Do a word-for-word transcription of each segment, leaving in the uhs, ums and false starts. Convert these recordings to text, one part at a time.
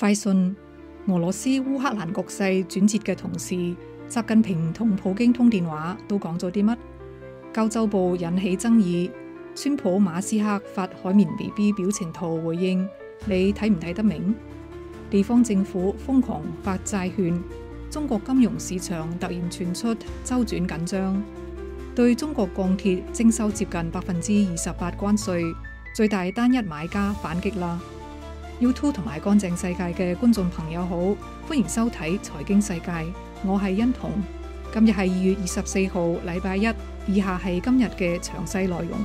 快訊：俄羅斯烏克蘭局勢轉折嘅同時，習近平同普京通電話都講咗啲乜？交週報引起爭議，川普馬斯克發海綿 B B 表情圖回應，你睇唔睇得明？地方政府瘋狂發債券，中國金融市場突然傳出周轉緊張，對中國鋼鐵徵收接近百分之二十八關稅，最大單一買家反擊啦。YouTube 同埋乾淨世界嘅觀眾朋友好，歡迎收睇財經世界，我係欣彤。今日係二月二十四號，禮拜一。以下係今日嘅詳細內容。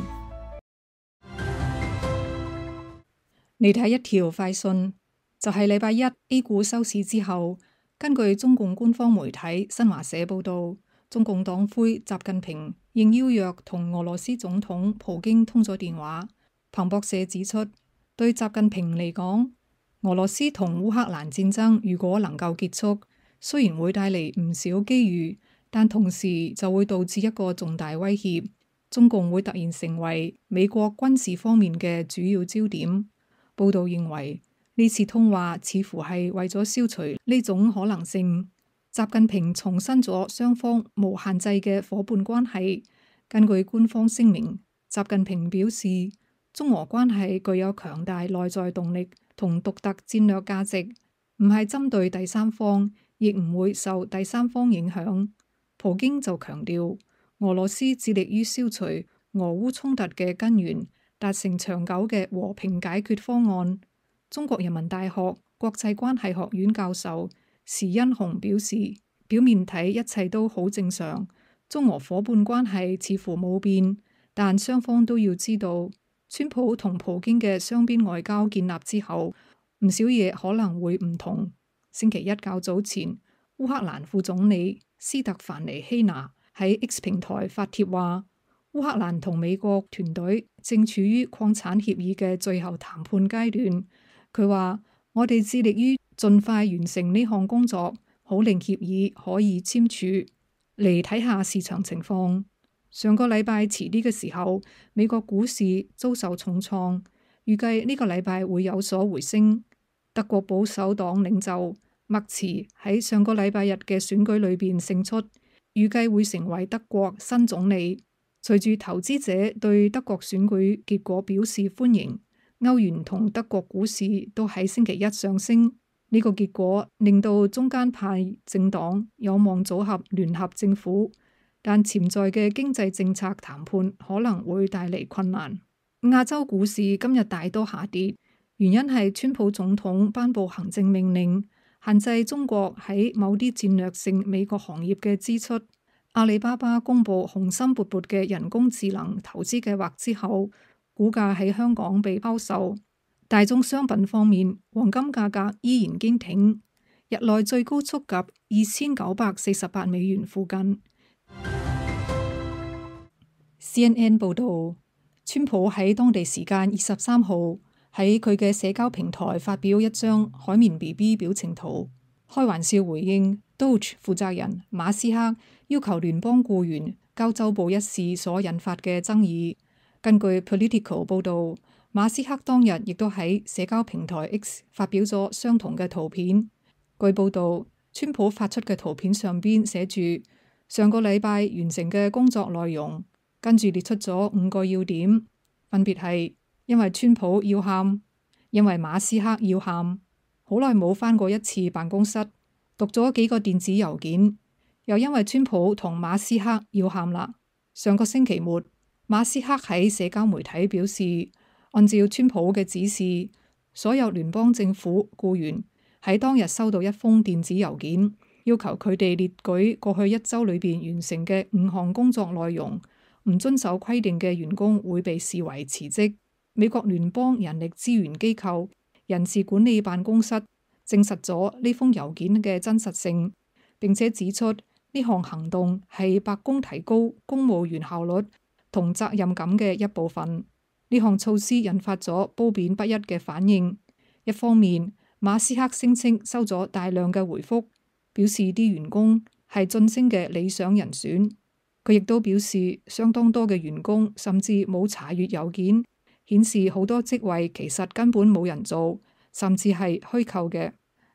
嚟睇一條快訊，就係禮拜一 A 股收市之後，根據中共官方媒體新華社報道，中共黨魁習近平應邀約同俄羅斯總統普京通咗電話。彭博社指出，對習近平嚟講，俄羅斯同烏克蘭戰爭如果能夠結束，雖然會帶嚟唔少機遇，但同時就會導致一個重大威脅，中共會突然成為美國軍事方面嘅主要焦點。報道認為，呢次通話似乎係為咗消除呢種可能性。習近平重申咗雙方無限制嘅夥伴關係。根據官方聲明，習近平表示，中俄關係具有強大內在動力同獨特戰略價值，唔係針對第三方，亦唔會受第三方影響。普京就強調，俄羅斯致力於消除俄烏衝突嘅根源，達成長久嘅和平解決方案。中國人民大學國際關係學院教授時殷紅表示，表面睇一切都好正常，中俄夥伴關係似乎冇變，但雙方都要知道，川普同普京嘅雙邊外交建立之後，唔少嘢可能會唔同。星期一較早前，烏克蘭副總理斯特凡尼希娜喺 X 平台發帖話，烏克蘭同美國團隊正處於礦產協議嘅最後談判階段。佢話，我哋致力於盡快完成呢項工作，好令協議可以簽署。嚟睇下市場情況。上個禮拜遲啲嘅時候，美國股市遭受重創，預計呢個禮拜會有所回升。德國保守黨領袖默茨喺上個禮拜日嘅選舉裏邊勝出，預計會成為德國新總理。隨住投資者對德國選舉結果表示歡迎，歐元同德國股市都喺星期一上升。呢個結果令到中間派政黨有望組合聯合政府，但潛在嘅經濟政策談判可能會帶嚟困難。亞洲股市今日大多下跌，原因係川普總統頒布行政命令，限制中國喺某啲戰略性美國行業嘅支出。阿里巴巴公布雄心勃勃嘅人工智能投資計劃之後，股價喺香港被拋售。大宗商品方面，黃金價格依然堅挺，日內最高觸及二千九百四十八美元附近。C N N 報道，川普喺當地時間二十三號喺佢嘅社交平台發表一張海綿 B B 表情圖，開玩笑回應 Doge 負責人馬斯克要求聯邦僱員交週報一事所引發嘅爭議。根據 Politico 報道，馬斯克當日亦都喺社交平台 X 發表咗相同嘅圖片。據報道，川普發出嘅圖片上邊寫住上個禮拜完成嘅工作內容，跟住列出咗五個要點，分別係因為川普要喊，因為馬斯克要喊，好耐冇返過一次辦公室，讀咗幾個電子郵件，又因為川普同馬斯克要喊啦。上個星期末，馬斯克喺社交媒體表示，按照川普嘅指示，所有聯邦政府僱員喺當日收到一封電子郵件，要求佢哋列舉過去一周裏邊完成嘅五項工作內容，唔遵守規定嘅員工會被視為辭職。美國聯邦人力資源機構人事管理辦公室證實咗呢封郵件嘅真實性，並且指出呢項行動係白宮提高公務員效率同責任感嘅一部分。呢項措施引發咗褒貶不一嘅反應。一方面，馬斯克聲稱收咗大量嘅回覆，表示啲員工係晉升嘅理想人選。佢亦都表示，相當多嘅員工甚至冇查閱郵件，顯示好多職位其實根本冇人做，甚至係虛構嘅。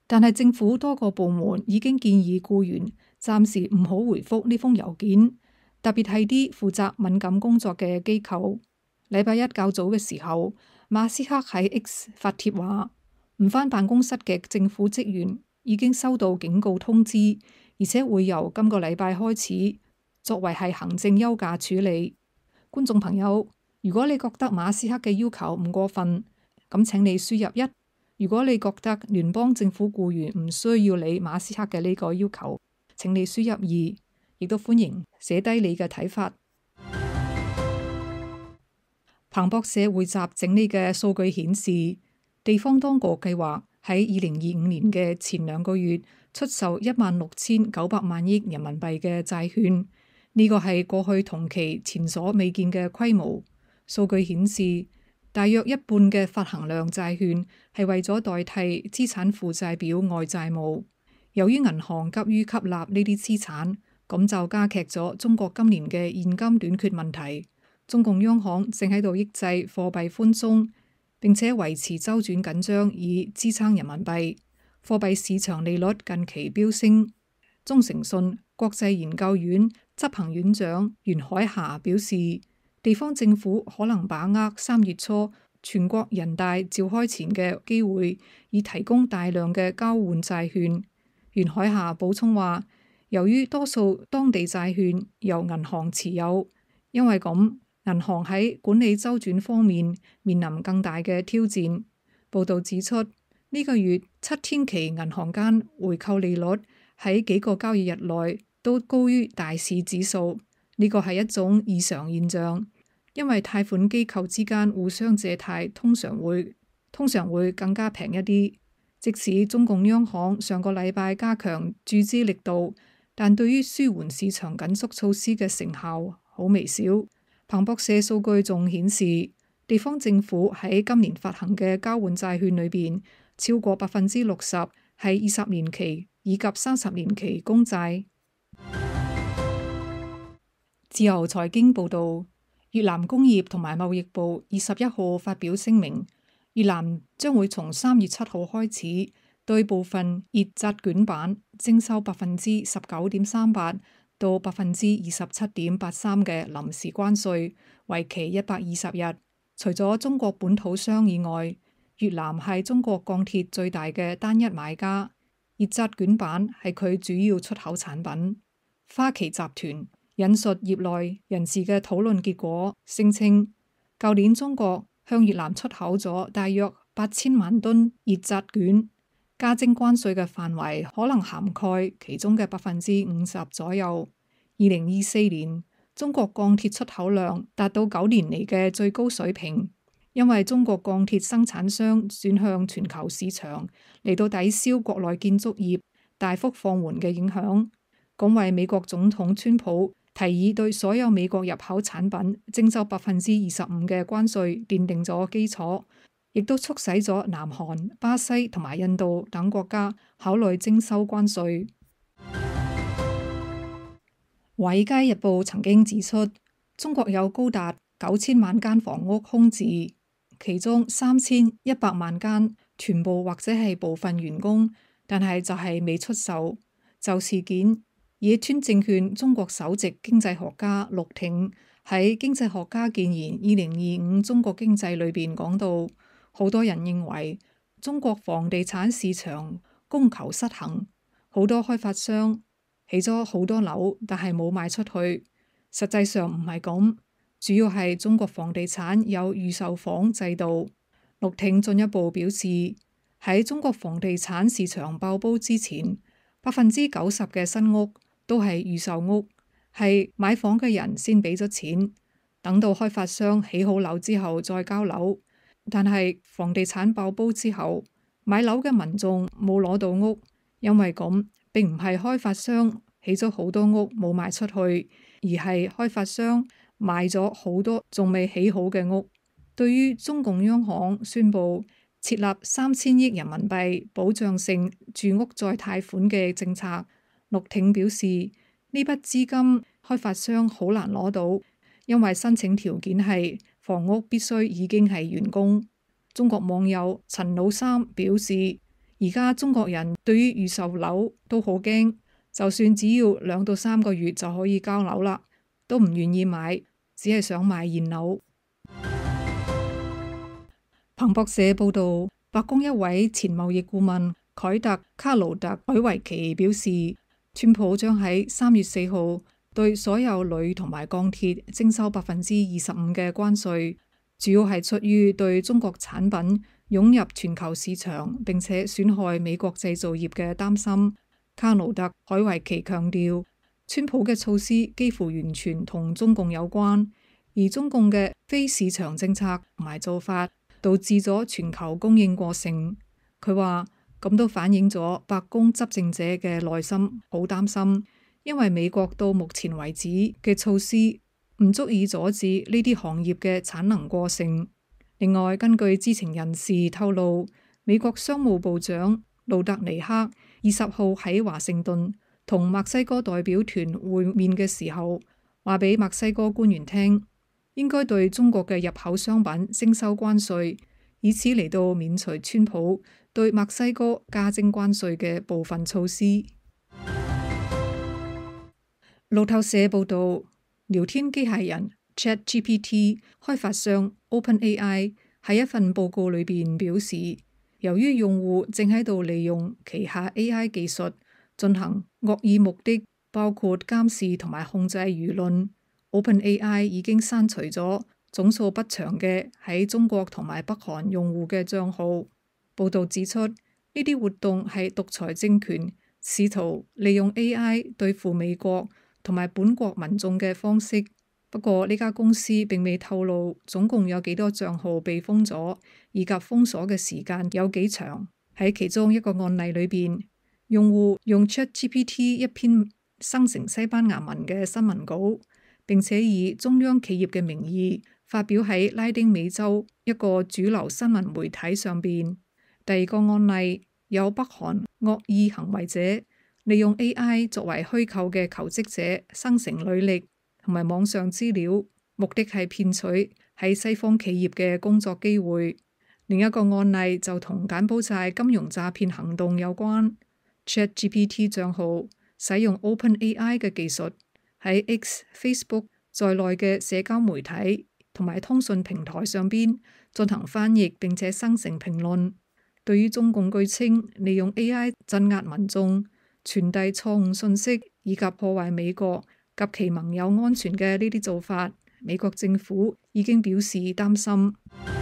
但係政府多個部門已經建議僱員暫時唔好回覆呢封郵件，特別係啲負責敏感工作嘅機構。禮拜一較早嘅時候，馬斯克喺 X 發帖話，唔返辦公室嘅政府職員已經收到警告通知，而且會由今個禮拜開始作為係行政休假處理。觀眾朋友，如果你覺得馬斯克嘅要求唔過分，咁請你輸入一；如果你覺得聯邦政府僱員唔需要理馬斯克嘅呢個要求，請你輸入二，亦都歡迎寫低你嘅睇法。彭博社匯集整理嘅數據顯示，地方當局計劃喺二零二五年嘅前兩個月出售一萬六千九百萬億人民幣嘅債券，呢個係過去同期前所未見嘅規模。數據顯示，大約一半嘅發行量債券係為咗代替資產負債表外債務。由於銀行急於吸納呢啲資產，咁就加劇咗中國今年嘅現金短缺問題。中共央行正喺度抑制貨幣寬鬆，並且維持周轉緊張以支撐人民幣。貨幣市場利率近期飆升。中誠信國際研究院執行院長袁海霞表示，地方政府可能把握三月初全國人大召開前嘅機會，以提供大量嘅交換債券。袁海霞補充話，由於多數當地債券由銀行持有，因為咁，銀行喺管理周轉方面面臨更大嘅挑戰。報導指出，呢個月七天期銀行間回購利率喺幾個交易日內都高於大市指數，呢個係一種異常現象，因為貸款機構之間互相借貸通常會通常會更加平一啲。即使中共央行上個禮拜加強注資力度，但對於舒緩市場緊縮措施嘅成效好微小。彭博社數據仲顯示，地方政府喺今年發行嘅交換債券裏邊，超過百分之六十係二十年期以及三十年期公債。自由財經報導，越南工業同埋貿易部二十一號發表聲明，越南將會從三月七號開始對部分熱軋卷板徵收百分之十九點三八到百分之二十七點八三嘅臨時關稅，為期一百二十日。除咗中國本土商以外，越南係中國鋼鐵最大嘅單一買家，熱軋卷板係佢主要出口產品。花旗集團引述業內人士嘅討論結果，聲稱舊年中國向越南出口咗大約八千萬噸熱軋卷。加徵關稅嘅範圍可能涵蓋其中嘅百分之五十左右。二零二四年，中國鋼鐵出口量達到九年嚟嘅最高水平，因為中國鋼鐵生產商轉向全球市場嚟到抵消國內建築業大幅放緩嘅影響，咁為美國總統川普提議對所有美國入口產品徵收百分之二十五嘅關稅奠定咗基礎。亦都促使咗南韓、巴西同埋印度等國家考慮徵收關稅。華爾街日報曾經指出，中國有高達九千萬間房屋空置，其中三千一百萬間全部或者係部分完工，但係就係未出售。就事件，野村證券中國首席經濟學家陸挺喺《經濟學家建言二零二五中國經濟》裏邊講到，好多人認為中國房地產市場供求失衡，好多開發商起咗好多樓，但係冇賣出去。實際上唔係咁，主要係中國房地產有預售房制度。陸挺進一步表示，喺中國房地產市場爆煲之前，百分之九十嘅新屋都係預售屋，係買房嘅人先俾咗錢，等到開發商起好樓之後再交樓。但係房地產爆煲之後，買樓嘅民眾冇攞到屋，因為咁並唔係開發商起咗好多屋冇賣出去，而係開發商賣咗好多仲未起好嘅屋。對於中共央行宣布設立三千億人民幣保障性住屋再貸款嘅政策，陸挺表示呢筆資金開發商好難攞到，因為申請條件係房屋必須已經係完工。中國網友陳老三表示， 而家中國人對於預售樓都好驚，就算只要兩到三個月就可以交樓啦，都唔願意買，只係想買現樓。彭博社報道，白宮一位前貿易顧問凱特·卡勞特·海維奇表示，川普將喺三月四號對所有鋁同埋鋼鐵徵收百分之二十五嘅關稅，主要係出於對中國產品湧入全球市場並且損害美國製造業嘅擔心。卡勞特·海維奇強調，川普嘅措施幾乎完全同中共有關，而中共嘅非市場政策同埋做法導致咗全球供應過剩。佢話咁都反映咗白宮執政者嘅內心好擔心，因為美國到目前為止嘅措施唔足以阻止呢啲行業嘅產能過剩。另外，根據知情人士透露，美國商務部長路德尼克二十號喺華盛頓同墨西哥代表團會面嘅時候，話俾墨西哥官員聽，應該對中國嘅入口商品徵收關稅，以此嚟到免除川普對墨西哥加徵關稅嘅部分措施。路透社報道，聊天機械人 ChatGPT 開發商 OpenAI 喺一份報告裏邊表示，由於用戶正喺度利用旗下 A I 技術進行惡意目的，包括監視同埋控制輿論，OpenAI 已經刪除咗總數不詳嘅喺中國同埋北韓用戶嘅帳號。報導指出，呢啲活動係獨裁政權試圖利用 A I 對付美國同埋本國民眾嘅方式。不過呢家公司並未透露總共有幾多帳號被封咗，以及封鎖嘅時間有幾長。喺其中一個案例裏邊，用戶用 ChatGPT 一篇生成西班牙文嘅新聞稿，並且以中央企業嘅名義發表喺拉丁美洲一個主流新聞媒體上邊。第二個案例有北韓惡意行為者利用 A I 作為虛構嘅求職者生成履歷同埋網上資料，目的係騙取喺西方企業嘅工作機會。另一個案例就同柬埔寨金融詐騙行動有關。ChatGPT 帳號使用 OpenAI 嘅技術，喺 X、Facebook 在內嘅社交媒體同埋通訊平台上邊進行翻譯並且生成評論。對於中共據稱利用 A I 鎮壓民眾、傳遞錯誤信息以及破壞美國及其盟友安全嘅呢啲做法，美國政府已經表示擔心。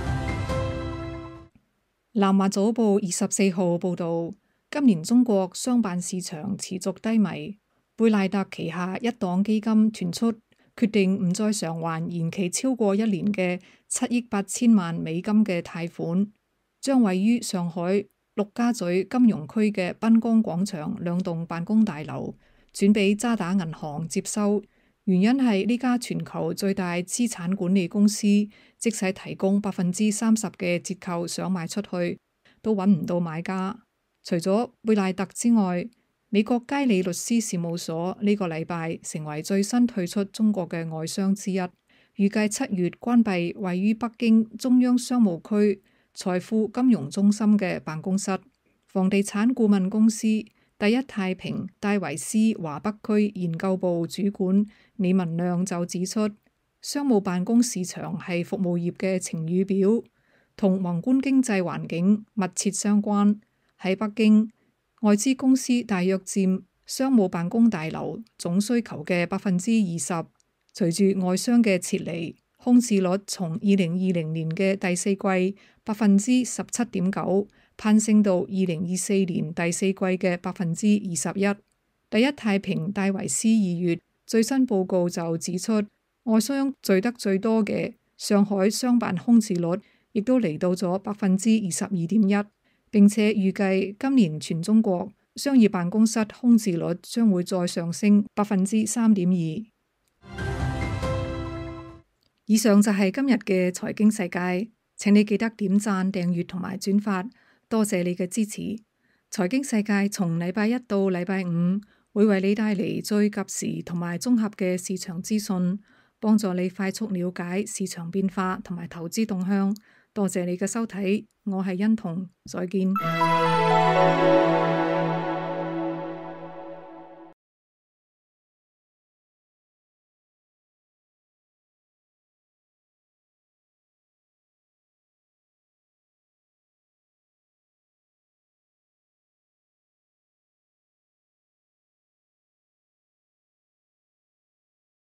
南華早報二十四號報導，今年中國商辦市場持續低迷，貝賴特旗下一檔基金傳出決定唔再償還延期超過一年嘅七億八千萬美金嘅貸款，將位於上海陸家嘴金融區嘅濱江廣場兩棟辦公大樓轉俾渣打銀行接收。原因係呢家全球最大資產管理公司，即使提供百分之三十嘅折扣想賣出去，都揾唔到買家。除咗貝賴特之外，美國佳里律師事務所呢個禮拜成為最新退出中國嘅外商之一，預計七月關閉位於北京中央商務區財富金融中心嘅辦公室。房地產顧問公司第一太平戴維斯華北區研究部主管李文亮就指出，商務辦公市場係服務業嘅晴雨表，同宏觀經濟環境密切相關。喺北京，外資公司大約佔商務辦公大樓總需求嘅百分之二十。隨住外商嘅撤離，空置率從二零二零年嘅第四季百分之十七點九攀升到二零二四年第四季嘅百分之二十一。第一太平戴維斯二月最新報告就指出，外商聚得最多嘅上海商辦空置率亦都嚟到咗百分之二十二點一，並且預計今年全中國商業辦公室空置率將會再上升百分之三點二。以上就係今日嘅財經世界，請你記得點讚、訂閱同埋轉發，多謝你嘅支持。財經世界從禮拜一到禮拜五會為你帶嚟最及時同埋綜合嘅市場資訊，幫助你快速了解市場變化同埋投資動向。多謝你嘅收睇，我係欣彤，再見。